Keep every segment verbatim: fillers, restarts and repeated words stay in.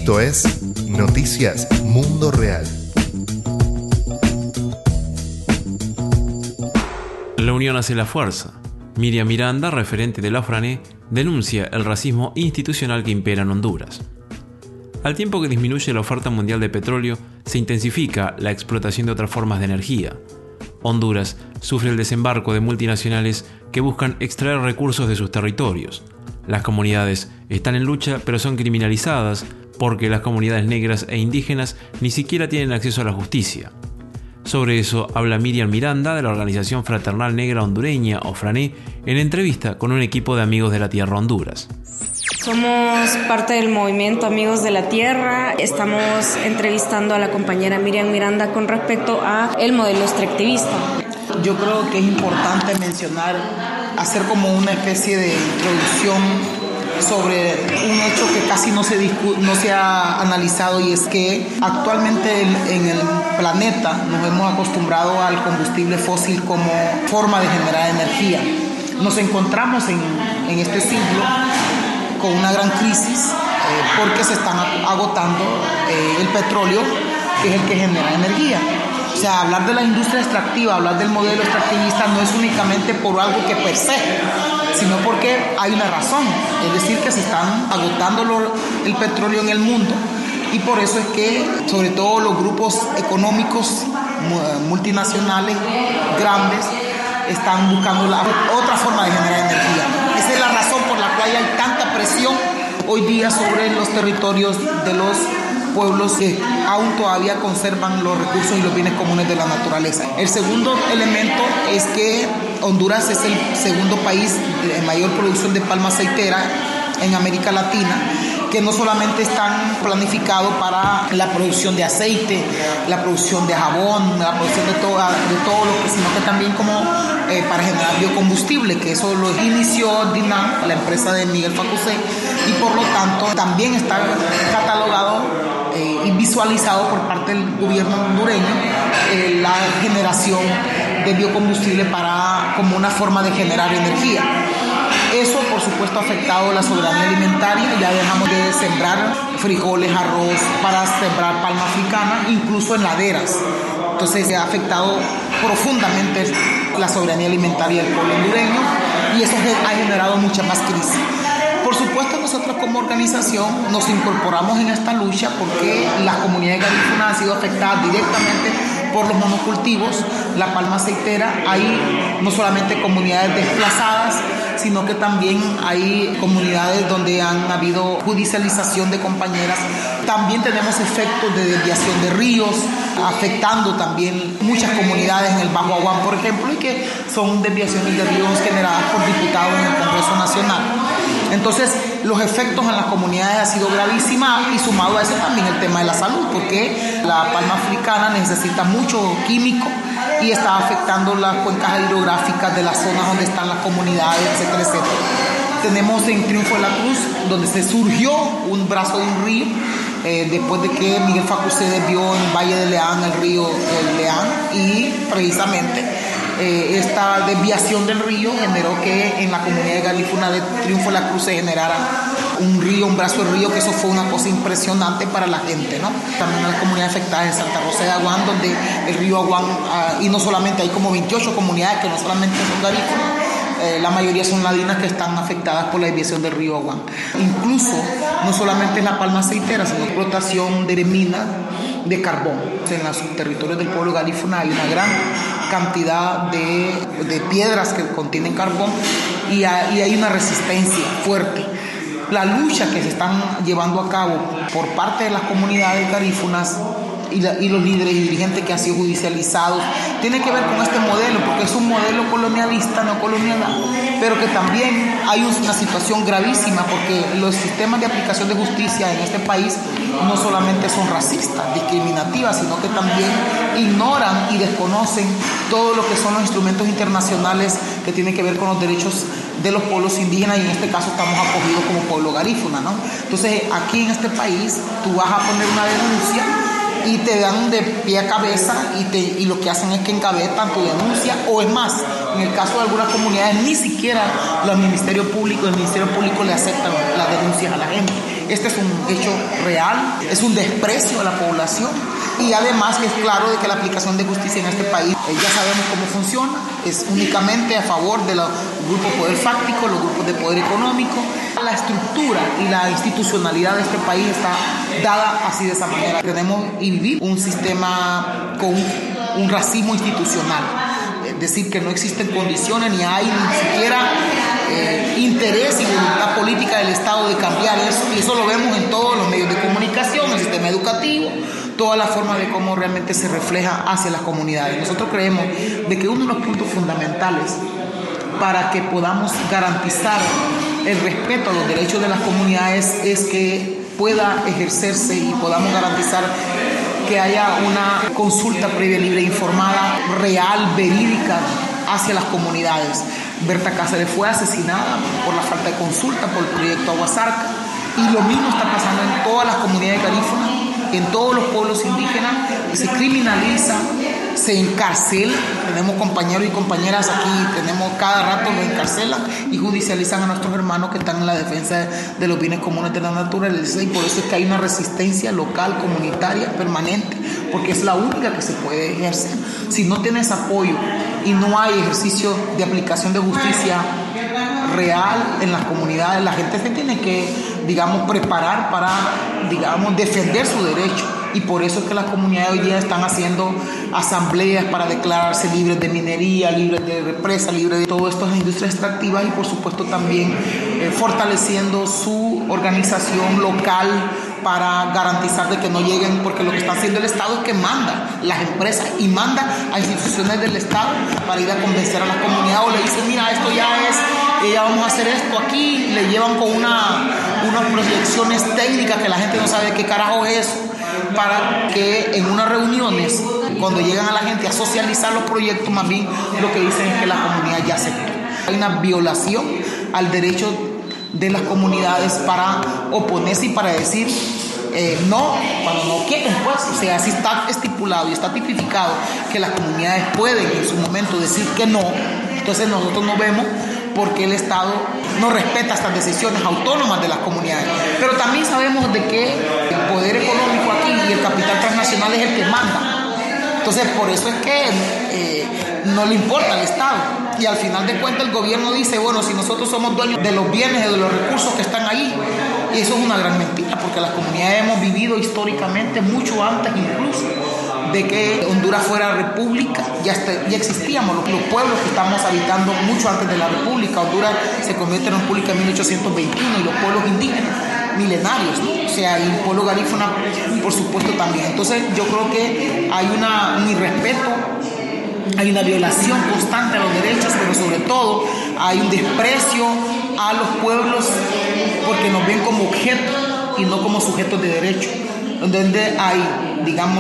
Esto es Noticias Mundo Real. La unión hace la fuerza. Miriam Miranda, referente de la FRANE, denuncia el racismo institucional que impera en Honduras. Al tiempo que disminuye la oferta mundial de petróleo, se intensifica la explotación de otras formas de energía. Honduras sufre el desembarco de multinacionales que buscan extraer recursos de sus territorios. Las comunidades están en lucha, pero son criminalizadas porque las comunidades negras e indígenas ni siquiera tienen acceso a la justicia. Sobre eso habla Miriam Miranda de la Organización Fraternal Negra Hondureña, o FRANE, en entrevista con un equipo de amigos de la Tierra Honduras. Somos parte del movimiento Amigos de la Tierra. Estamos entrevistando a la compañera Miriam Miranda con respecto a el modelo extractivista. Yo creo que es importante mencionar, hacer como una especie de introducción sobre un hecho que casi no se, discu- no se ha analizado, y es que actualmente en, en el planeta nos hemos acostumbrado al combustible fósil como forma de generar energía. Nos encontramos en, en este siglo con una gran crisis eh, porque se están agotando eh, el petróleo, que es el que genera energía. O sea, hablar de la industria extractiva, hablar del modelo extractivista no es únicamente por algo que per se, sino porque hay una razón, es decir, que se están agotando lo, el petróleo en el mundo, y por eso es que sobre todo los grupos económicos multinacionales grandes están buscando la, otra forma de generar energía. Esa es la razón por la cual hay tanta presión hoy día sobre los territorios de los pueblos que aún todavía conservan los recursos y los bienes comunes de la naturaleza. El segundo elemento es que Honduras es el segundo país de mayor producción de palma aceitera en América Latina, que no solamente están planificados para la producción de aceite, la producción de jabón, la producción de, toda, de todo lo que, sino que también como eh, para generar biocombustible, que eso lo inició DINAM, la empresa de Miguel Facusé, y por lo tanto también está catalogado eh, y visualizado por parte del gobierno hondureño eh, la generación de biocombustible para, como una forma de generar energía. Eso, por supuesto, ha afectado la soberanía alimentaria. Ya dejamos de sembrar frijoles, arroz, para sembrar palma africana, incluso en laderas. Entonces, ha afectado profundamente la soberanía alimentaria del pueblo hondureño, y eso ha generado mucha más crisis. Por supuesto, nosotros como organización nos incorporamos en esta lucha porque las comunidades garífunas han sido afectadas directamente por los monocultivos, la palma aceitera. Hay no solamente comunidades desplazadas, sino que también hay comunidades donde han habido judicialización de compañeras. También tenemos efectos de desviación de ríos, afectando también muchas comunidades en el Bajo Aguán, por ejemplo, y que son desviaciones de ríos generadas por diputados en el Congreso Nacional. Entonces, los efectos en las comunidades han sido gravísimos, y sumado a eso también el tema de la salud, porque la palma africana necesita mucho químico y está afectando las cuencas hidrográficas de las zonas donde están las comunidades, etcétera, etcétera. Tenemos en Triunfo de la Cruz, donde se surgió un brazo de un río, eh, después de que Miguel Facusé desvió en Valle de Leán el río el Leán, y precisamente eh, esta desviación del río generó que en la comunidad de Galífuna de Triunfo de la Cruz se generara un río, un brazo de río, que eso fue una cosa impresionante para la gente, ¿no? También las comunidades afectadas en Santa Rosa de Aguán, donde el río Aguán, uh, y no solamente, hay como veintiocho comunidades que no solamente son garífunas, eh, la mayoría son ladinas que están afectadas por la desviación del río Aguán. Incluso, no solamente en la palma aceitera, sino explotación de minas de carbón. En los territorios del pueblo garífuna hay una gran cantidad de, de piedras que contienen carbón, y hay, y hay una resistencia fuerte. La lucha que se están llevando a cabo por parte de las comunidades garífunas y, la, y los líderes y dirigentes que han sido judicializados tiene que ver con este modelo, porque es un modelo colonialista, no colonial, pero que también hay una situación gravísima, porque los sistemas de aplicación de justicia en este país no solamente son racistas, discriminativas, sino que también ignoran y desconocen todo lo que son los instrumentos internacionales que tienen que ver con los derechos de los pueblos indígenas, y en este caso estamos acogidos como pueblo garífuna, ¿no? Entonces, aquí en este país tú vas a poner una denuncia y te dan de pie a cabeza, y, te, y lo que hacen es que encabetan tu denuncia, o es más, En el caso de algunas comunidades, ni siquiera los ministerios públicos, el Ministerio Público le aceptan las denuncias a la gente. Este es un hecho real, es un desprecio a la población y además es claro de que la aplicación de justicia en este país, eh, ya sabemos cómo funciona, es únicamente a favor de los grupos de poder fáctico, los grupos de poder económico. La estructura y la institucionalidad de este país está dada así de esa manera. Tenemos y vivir un sistema con un racismo institucional. Es decir, que no existen condiciones ni hay ni siquiera eh, interés y voluntad política del Estado de cambiar eso. Y eso lo vemos en todos los medios de comunicación, el sistema educativo, toda la forma de cómo realmente se refleja hacia las comunidades. Nosotros creemos de que uno de los puntos fundamentales para que podamos garantizar el respeto a los derechos de las comunidades es que pueda ejercerse y podamos garantizar que haya una consulta previa, libre, informada, real, verídica hacia las comunidades. Berta Cáceres fue asesinada por la falta de consulta por el proyecto Aguasarca y lo mismo está pasando en todas las comunidades garífunas, en todos los pueblos indígenas. Se criminaliza, se encarcela. Tenemos compañeros y compañeras aquí, tenemos cada rato los encarcelan y judicializan a nuestros hermanos que están en la defensa de los bienes comunes de la naturaleza, y por eso es que hay una resistencia local, comunitaria, permanente, porque es la única que se puede ejercer. Si no tienes apoyo y no hay ejercicio de aplicación de justicia real en las comunidades, la gente se tiene que, digamos, preparar para, digamos, defender su derecho. Y por eso es que las comunidades hoy día están haciendo asambleas para declararse libres de minería, libres de represa, libres de todo esto, las industrias extractivas, y por supuesto también eh, fortaleciendo su organización local para garantizar de que no lleguen, porque lo que está haciendo el Estado es que manda las empresas y manda a instituciones del Estado para ir a convencer a las comunidades, o le dicen, mira, esto ya es, eh, ya vamos a hacer esto aquí, le llevan con una, unas proyecciones técnicas que la gente no sabe de qué carajo es eso, para que en unas reuniones, cuando llegan a la gente a socializar los proyectos, más bien lo que dicen es que la comunidad ya aceptó. Hay una violación al derecho de las comunidades para oponerse y para decir eh, no, cuando no quieren, pues. O sea, así está estipulado y está tipificado que las comunidades pueden en su momento decir que no. Entonces nosotros no vemos por qué el Estado no respeta estas decisiones autónomas de las comunidades. Pero también sabemos de que el poder económico aquí y el capital transnacional es el que manda. Entonces, por eso es que eh, no le importa al Estado. Y al final de cuentas el gobierno dice, bueno, si nosotros somos dueños de los bienes y de los recursos que están ahí. Y eso es una gran mentira, porque las comunidades hemos vivido históricamente, mucho antes incluso de que Honduras fuera república, ya, está, ya existíamos los, los pueblos que estamos habitando mucho antes de la república. Honduras se convierte en república en mil ochocientos veintiuno y los pueblos indígenas milenarios, ¿no? O sea, y el pueblo garífuna, por supuesto, también. Entonces yo creo que hay una, un irrespeto, hay una violación constante a los derechos, pero sobre todo hay un desprecio a los pueblos porque nos ven como objetos y no como sujetos de derecho, donde hay, digamos,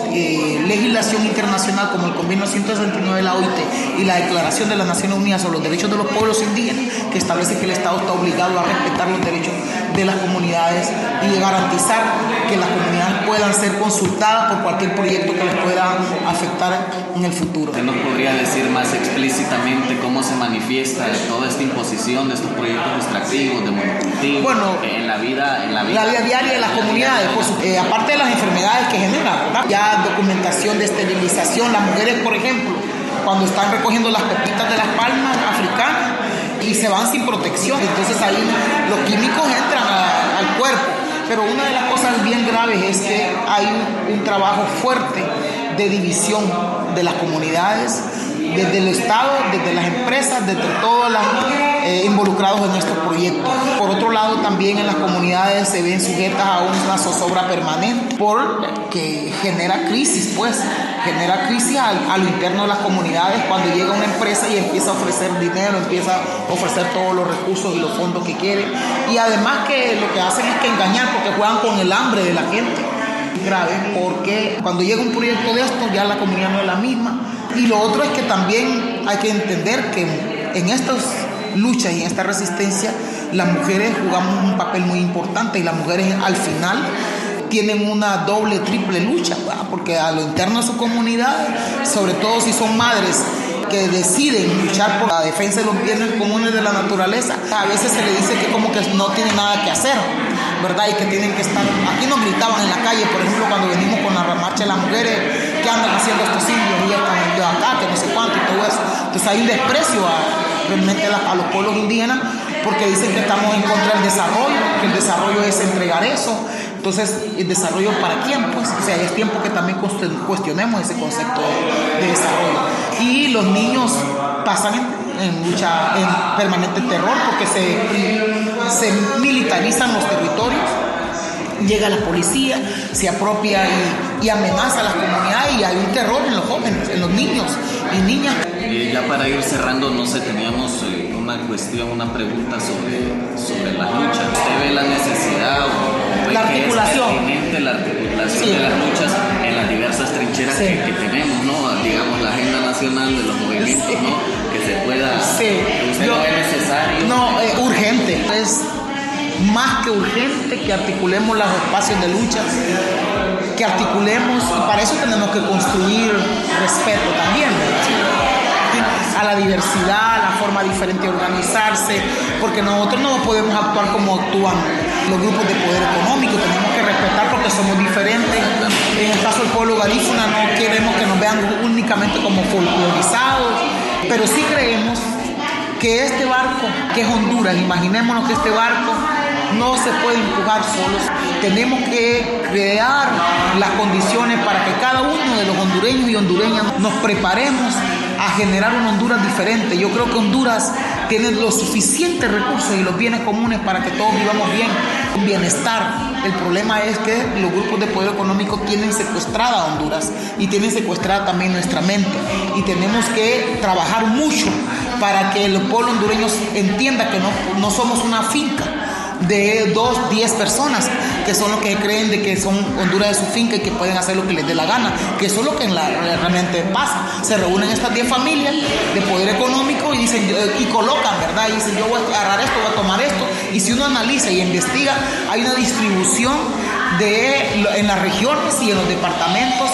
eh, legislación internacional como el Convenio ciento sesenta y nueve de la O I T y la Declaración de las Naciones Unidas sobre los Derechos de los Pueblos Indígenas, que establece que el Estado está obligado a respetar los derechos de las comunidades y garantizar que las comunidades puedan ser consultadas por cualquier proyecto que les pueda afectar en el futuro. ¿Usted nos podría decir más explícitamente cómo se manifiesta toda esta imposición de estos proyectos extractivos, de monocultivo, bueno, en la vida, en la vida, la vida diaria de las comunidades? Por su, eh, aparte de las enfermedades que genera, ¿verdad? Ya documentación de esterilización, las mujeres, por ejemplo, cuando están recogiendo las pepitas de las palmas africanas y se van sin protección, entonces ahí los químicos entran a, al cuerpo. Pero una de las cosas bien graves es que hay un, un trabajo fuerte de división de las comunidades, desde el Estado, desde las empresas, desde todos los eh, involucrados en estos proyectos. Por otro lado, también en las comunidades se ven sujetas a una zozobra permanente, porque genera crisis, pues, genera crisis a, a lo interno de las comunidades cuando llega una empresa y empieza a ofrecer dinero, empieza a ofrecer todos los recursos y los fondos que quiere. Y además que lo que hacen es que engañar, porque juegan con el hambre de la gente. Grave, porque cuando llega un proyecto de esto ya la comunidad no es la misma. Y lo otro es que también hay que entender que en estas luchas y en esta resistencia las mujeres jugamos un papel muy importante, y las mujeres al final tienen una doble, triple lucha, ¿verdad? Porque a lo interno de su comunidad, sobre todo si son madres que deciden luchar por la defensa de los bienes comunes de la naturaleza, a veces se le dice que como que no tienen nada que hacer, ¿verdad? Y que tienen que estar... Aquí nos gritaban en la calle, por ejemplo, cuando venimos con la marcha de las mujeres, ¿qué andan haciendo estos indios? Y ya están de acá, que no sé cuánto y todo eso. Entonces hay un desprecio a, realmente a, a los pueblos indígenas, porque dicen que estamos en contra del desarrollo, que el desarrollo es entregar eso. Entonces, ¿el desarrollo para quién? Pues, o sea, es tiempo que también cuestionemos ese concepto de desarrollo. Y los niños pasan en, en lucha, en permanente terror, porque se, se militarizan los territorios, llega la policía, se apropia y, y amenaza a las comunidades, y hay un terror en los jóvenes, en los niños y niñas. Eh, ya para ir cerrando, no sé, teníamos eh, una cuestión, una pregunta sobre, sobre las luchas. ¿Usted ve la necesidad o, o ve la que articulación. es pertinente la articulación Sí. de las luchas en las diversas trincheras Sí. que, que tenemos, ¿no? Digamos, la agenda nacional de los movimientos, Sí. ¿no? Que se pueda... Sí. ¿Usted Yo- no ve necesario? No, eh, urgente. Es más que urgente que articulemos los espacios de lucha, que articulemos, y para eso tenemos que construir respeto también, ¿verdad? A la diversidad, a la forma diferente de organizarse, porque nosotros no podemos actuar como actúan los grupos de poder económico, tenemos que respetar porque somos diferentes. En el caso del pueblo garífuna no queremos que nos vean únicamente como folclorizados, pero sí creemos que este barco, que es Honduras, imaginémonos que este barco no se puede empujar solos. Tenemos que crear las condiciones para que cada uno de los hondureños y hondureñas nos preparemos a generar una Honduras diferente. Yo creo que Honduras tiene los suficientes recursos y los bienes comunes para que todos vivamos bien, con bienestar. El problema es que los grupos de poder económico tienen secuestrada a Honduras y tienen secuestrada también nuestra mente, y tenemos que trabajar mucho para que el pueblo hondureño entienda que no, no somos una finca de dos, diez personas que son los que creen de que son Honduras de su finca y que pueden hacer lo que les dé la gana, que eso es lo que en la, realmente pasa. Se reúnen estas diez familias de poder económico y dicen y colocan, ¿verdad? Y dicen, yo voy a agarrar esto, voy a tomar esto, y si uno analiza y investiga, hay una distribución de, en las regiones y en los departamentos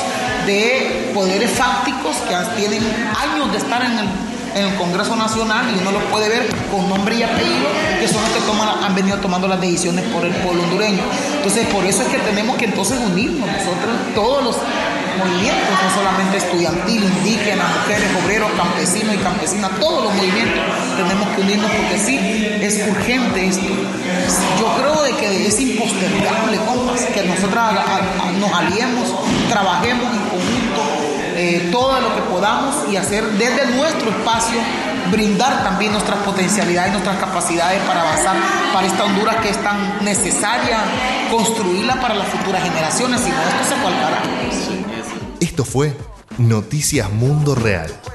de poderes fácticos que tienen años de estar en el en el Congreso Nacional, y uno lo puede ver con nombre y apellido, que son los que toman, han venido tomando las decisiones por el pueblo hondureño. Entonces, por eso es que tenemos que entonces unirnos nosotros, todos los movimientos, no solamente estudiantil, indígena, mujeres, obreros, campesinos y campesinas, todos los movimientos tenemos que unirnos, porque sí, es urgente esto. Yo creo de que es impostergable, compas, que nosotros a, a, nos aliemos, trabajemos en conjunto, Eh, todo lo que podamos, y hacer desde nuestro espacio, brindar también nuestras potencialidades, nuestras capacidades para avanzar para esta Honduras que es tan necesaria construirla para las futuras generaciones, si no esto se fue al carajo. Esto fue Noticias Mundo Real.